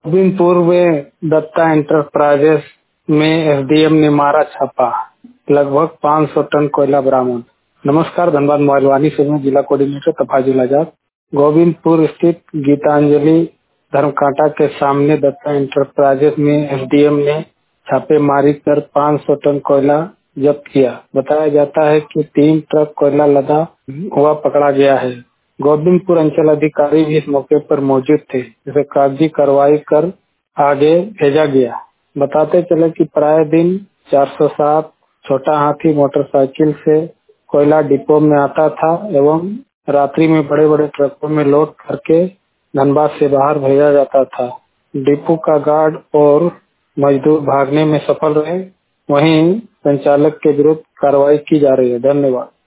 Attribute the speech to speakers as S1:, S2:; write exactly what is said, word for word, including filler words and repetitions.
S1: गोविंदपुर में दत्ता एंटरप्राइजेस में एसडीएम ने मारा छापा, लगभग पाँच सौ टन कोयला बरामद। नमस्कार, धनबाद मोबाइल से मैं जिला कोऑर्डिनेटर तफाजुल आजाद। गोविंदपुर स्थित गीतांजलि धर्मकांटा के सामने दत्ता एंटरप्राइजेस में एसडीएम ने छापेमारी कर पाँच सौ टन कोयला जब्त किया। बताया जाता है कि तीन ट्रक कोयला लदा हुआ पकड़ा गया है। गोविंदपुर अंचल अधिकारी भी इस मौके पर मौजूद थे, जिसे कागजी कार्रवाई कर आगे भेजा गया। बताते चले कि प्राय दिन चार सौ सात छोटा हाथी मोटरसाइकिल से कोयला डिपो में आता था एवं रात्रि में बड़े बड़े ट्रकों में लोड करके धनबाद से बाहर भेजा जाता था। डिपो का गार्ड और मजदूर भागने में सफल रहे। वहीं संचालक के विरुद्ध कार्रवाई की जा रही है। धन्यवाद।